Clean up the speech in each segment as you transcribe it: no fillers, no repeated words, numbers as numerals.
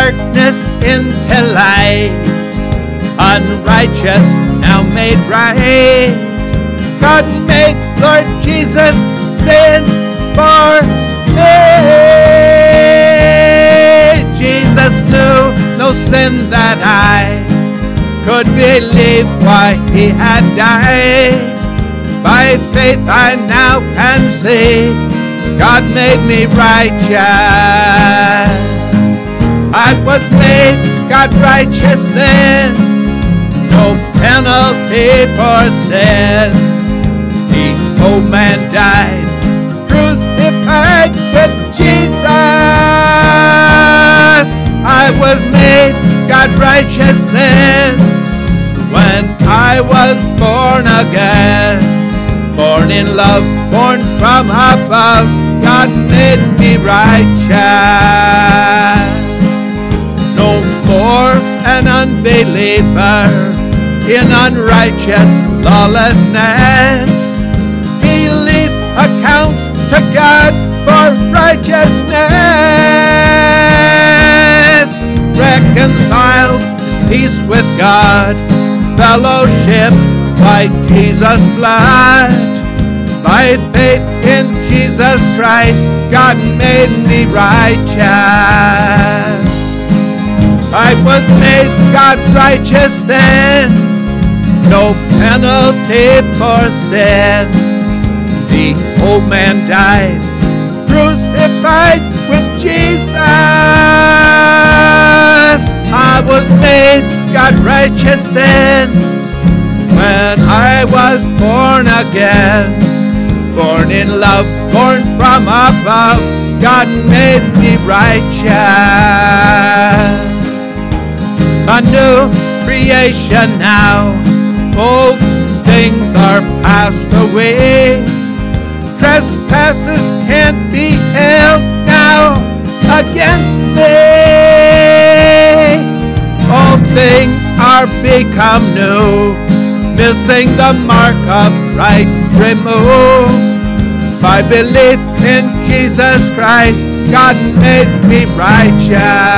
darkness into light, unrighteous now made right. God made Lord Jesus sin for me. Jesus knew no sin that I could believe why he had died. By faith I now can see God made me righteous. I was made God righteous then, no penalty for sin. The old man died, crucified with Jesus. I was made God righteous then, when I was born again. Born in love, born from above, God made me righteous. No more an unbeliever in unrighteous lawlessness. Belief accounts to God for righteousness. Reconciled is peace with God, fellowship by Jesus' blood. By faith in Jesus Christ, God made me righteous. I was made God righteous then, no penalty for sin. The old man died, crucified with Jesus. I was made God righteous then, when I was born again. Born in love, born from above, God made me righteous. A new creation now, old things are passed away. Trespasses can't be held now against me. All things are become new, missing the mark of right removed. By belief in Jesus Christ, God made me righteous.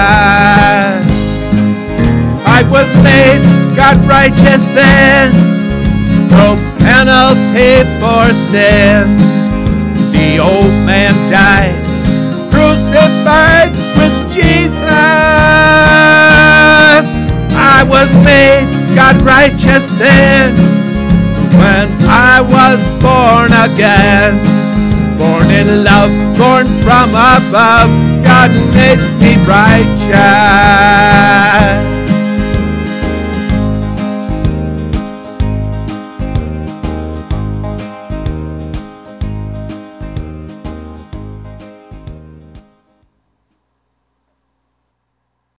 I was made God righteous then, no penalty for sin. The old man died, crucified with Jesus. I was made God righteous then, when I was born again. Born in love, born from above, God made me righteous.